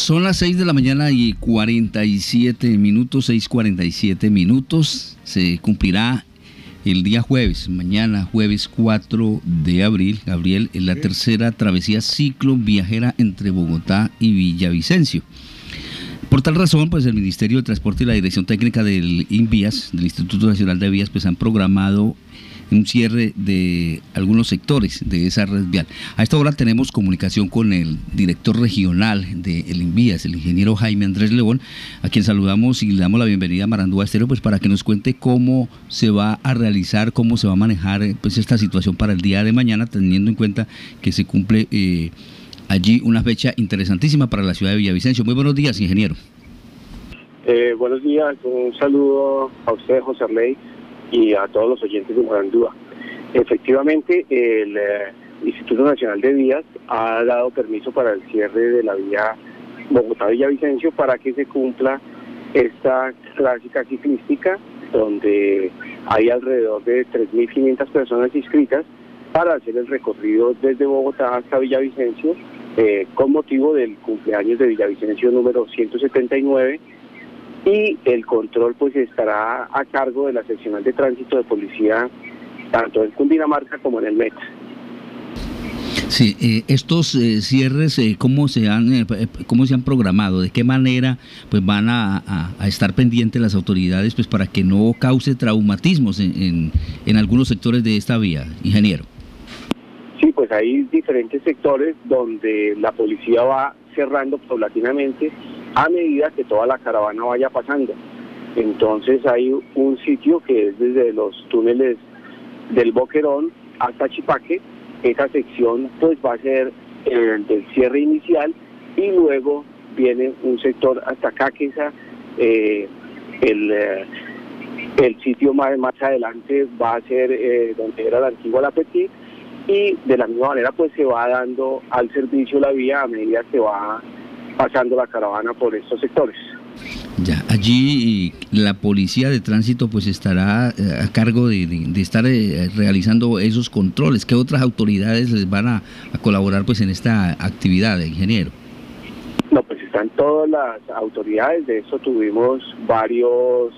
Son las 6 de la mañana y 47 minutos, 6:47 minutos. Se cumplirá el día jueves, mañana jueves 4 de abril, Gabriel, en la tercera travesía cicloviajera entre Bogotá y Villavicencio. Por tal razón, pues el Ministerio de Transporte y la Dirección Técnica del INVÍAS, del Instituto Nacional de Vías, pues han programado un cierre de algunos sectores de esa red vial. A esta hora tenemos comunicación con el director regional del INVÍAS, el ingeniero Jaime Andrés León, a quien saludamos y le damos la bienvenida a Marandúa Estéreo, pues para que nos cuente cómo se va a realizar, cómo se va a manejar pues esta situación para el día de mañana, teniendo en cuenta que se cumple allí una fecha interesantísima para la ciudad de Villavicencio. Muy buenos días, ingeniero. Buenos días, un saludo a usted, José Arley, y a todos los oyentes de Marandúa. Efectivamente, el Instituto Nacional de Vías ha dado permiso para el cierre de la vía Bogotá-Villavicencio para que se cumpla esta clásica ciclística, donde hay alrededor de 3.500 personas inscritas para hacer el recorrido desde Bogotá hasta Villavicencio, con motivo del cumpleaños de Villavicencio número 179, y el control pues estará a cargo de la seccional de tránsito de policía, tanto en Cundinamarca como en el Meta. Sí, estos cierres, ¿cómo se han programado? ¿De qué manera pues van a estar pendientes las autoridades pues para que no cause traumatismos en algunos sectores de esta vía, ingeniero? Sí, pues hay diferentes sectores donde la policía va cerrando paulatinamente a medida que toda la caravana vaya pasando. Entonces hay un sitio que es desde los túneles del Boquerón hasta Chipaque. Esa sección pues va a ser el del cierre inicial, y luego viene un sector hasta Caquesa. El sitio más adelante va a ser donde era la antigua La Petit, y de la misma manera pues se va dando al servicio la vía a medida que va pasando la caravana por estos sectores. Ya, allí la policía de tránsito pues estará a cargo de estar realizando esos controles. ¿Qué otras autoridades les van a colaborar pues en esta actividad, ingeniero? No, pues están todas las autoridades. De eso tuvimos varias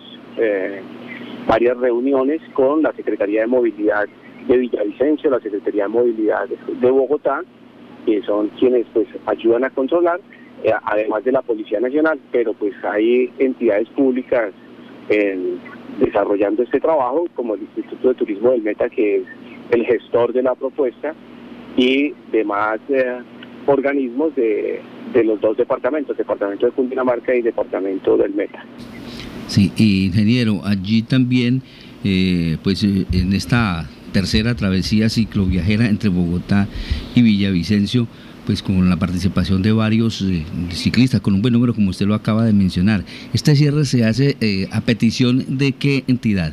reuniones con la Secretaría de Movilidad de Villavicencio, la Secretaría de Movilidad de Bogotá, que son quienes pues ayudan a controlar, además de la Policía Nacional, pero pues hay entidades públicas desarrollando este trabajo, como el Instituto de Turismo del Meta, que es el gestor de la propuesta, y demás organismos de los dos departamentos, Departamento de Cundinamarca y Departamento del Meta. Sí, ingeniero, allí también, en esta tercera travesía cicloviajera entre Bogotá y Villavicencio, pues con la participación de varios ciclistas, con un buen número como usted lo acaba de mencionar. ¿Este cierre se hace a petición de qué entidad?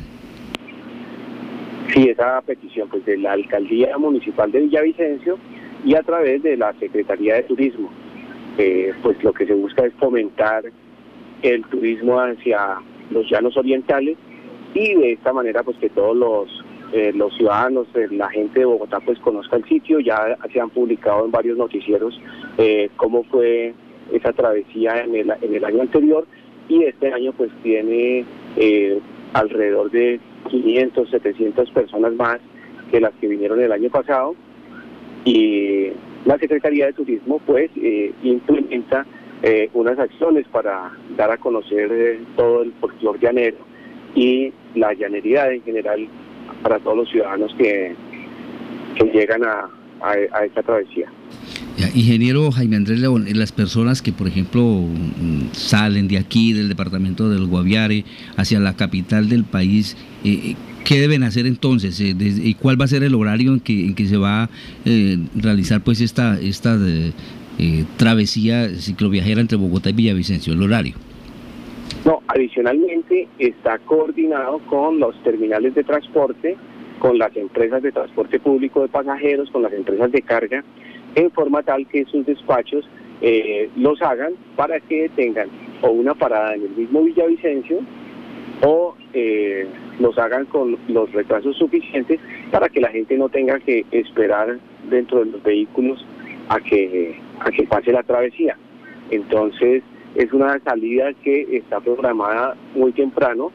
Sí, esa petición pues de la Alcaldía Municipal de Villavicencio y a través de la Secretaría de Turismo. Pues lo que se busca es fomentar el turismo hacia los llanos orientales, y de esta manera pues que todos los ciudadanos, la gente de Bogotá pues conozca el sitio. Ya se han publicado en varios noticieros cómo fue esa travesía en el año anterior, y este año pues tiene alrededor de 500, 700 personas más que las que vinieron el año pasado, y la Secretaría de Turismo pues implementa unas acciones para dar a conocer todo el folclor llanero y la llanería en general para todos los ciudadanos que llegan a esta travesía. Ya, ingeniero Jaime Andrés León, las personas que, por ejemplo, salen de aquí, del departamento del Guaviare, hacia la capital del país, ¿qué deben hacer entonces? ¿Y cuál va a ser el horario en que se va a realizar pues esta travesía cicloviajera entre Bogotá y Villavicencio, el horario? No, adicionalmente está coordinado con los terminales de transporte, con las empresas de transporte público de pasajeros, con las empresas de carga, en forma tal que sus despachos los hagan para que tengan o una parada en el mismo Villavicencio, o los hagan con los retrasos suficientes para que la gente no tenga que esperar dentro de los vehículos a que pase la travesía. Entonces es una salida que está programada muy temprano,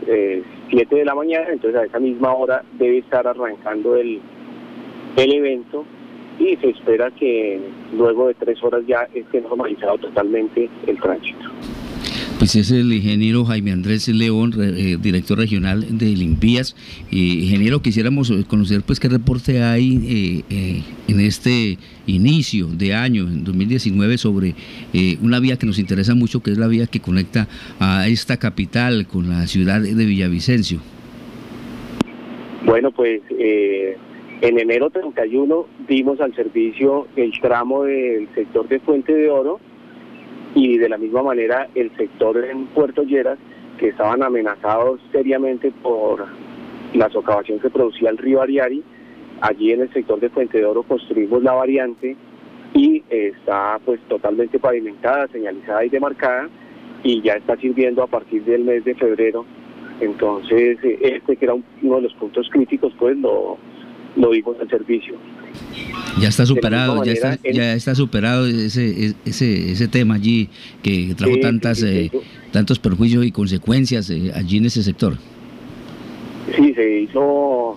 7 de la mañana, entonces a esa misma hora debe estar arrancando el evento y se espera que luego de 3 horas ya esté normalizado totalmente el tránsito. Pues es el ingeniero Jaime Andrés León, director regional de Limvías. Ingeniero, quisiéramos conocer pues qué reporte hay en este inicio de año, en 2019, sobre una vía que nos interesa mucho, que es la vía que conecta a esta capital con la ciudad de Villavicencio. Bueno, pues en enero 31 dimos al servicio el tramo del sector de Fuente de Oro, y de la misma manera el sector en Puerto Lleras, que estaban amenazados seriamente por la socavación que producía el río Ariari. Allí en el sector de Fuente de Oro construimos la variante y está pues totalmente pavimentada, señalizada y demarcada, y ya está sirviendo a partir del mes de febrero. Entonces que era uno de los puntos críticos, pues lo dimos al servicio. Ya está superado, manera, ya está superado ese tema allí que trajo tantos perjuicios y consecuencias allí en ese sector. Sí, se hizo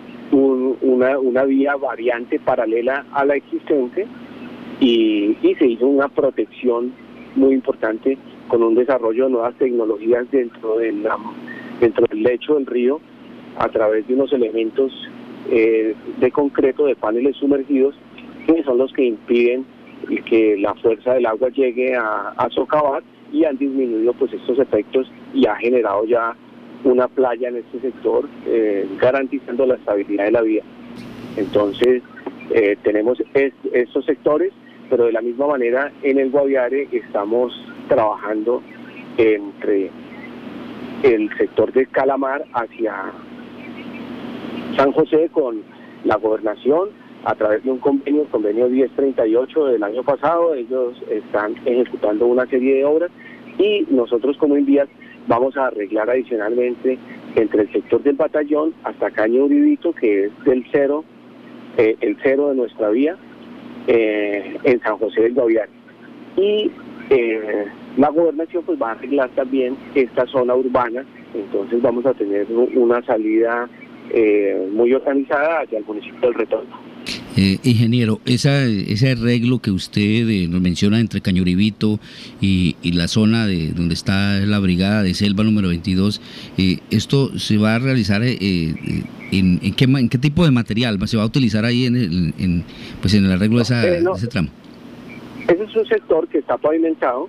una vía variante paralela a la existente y se hizo una protección muy importante con un desarrollo de nuevas tecnologías dentro del lecho del río a través de unos elementos de concreto, de paneles sumergidos, que son los que impiden que la fuerza del agua llegue a socavar, y han disminuido pues estos efectos y ha generado ya una playa en este sector, garantizando la estabilidad de la vía. Entonces tenemos estos sectores, pero de la misma manera en el Guaviare estamos trabajando entre el sector de Calamar hacia San José con la gobernación a través de un convenio 1038 del año pasado. Ellos están ejecutando una serie de obras y nosotros como Invías vamos a arreglar adicionalmente entre el sector del Batallón hasta Caño Uribito, que es el cero de nuestra vía, en San José del Guaviare. Y la gobernación pues va a arreglar también esta zona urbana, entonces vamos a tener una salida muy organizada hacia el municipio del Retorno. Ingeniero, ese arreglo que usted nos menciona entre Cañuribito y la zona de donde está la brigada de selva número 22, ¿esto se va a realizar en qué tipo de material se va a utilizar ahí en el arreglo de ese tramo? Ese es un sector que está pavimentado,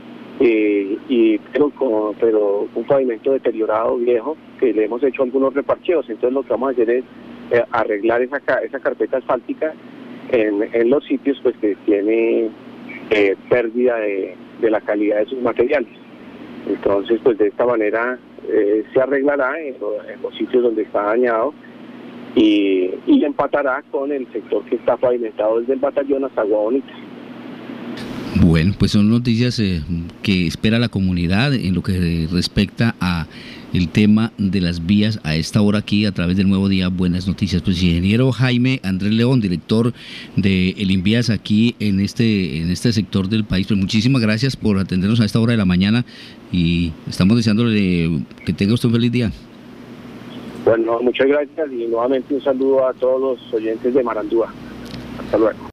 pero un pavimento deteriorado, viejo, que le hemos hecho algunos reparcheos. Entonces lo que vamos a hacer es arreglar esa carpeta asfáltica en los sitios pues que tiene pérdida de la calidad de sus materiales. Entonces pues de esta manera se arreglará en los sitios donde está dañado y empatará con el sector que está pavimentado desde el Batallón hasta Agua Bonita. Bueno, pues son noticias que espera la comunidad en lo que respecta a el tema de las vías a esta hora aquí a través del Nuevo Día Buenas Noticias. Pues ingeniero Jaime Andrés León, director de El Invías aquí en este sector del país, pues muchísimas gracias por atendernos a esta hora de la mañana y estamos deseándole que tenga usted un feliz día. Bueno, muchas gracias y nuevamente un saludo a todos los oyentes de Marandúa. Hasta luego.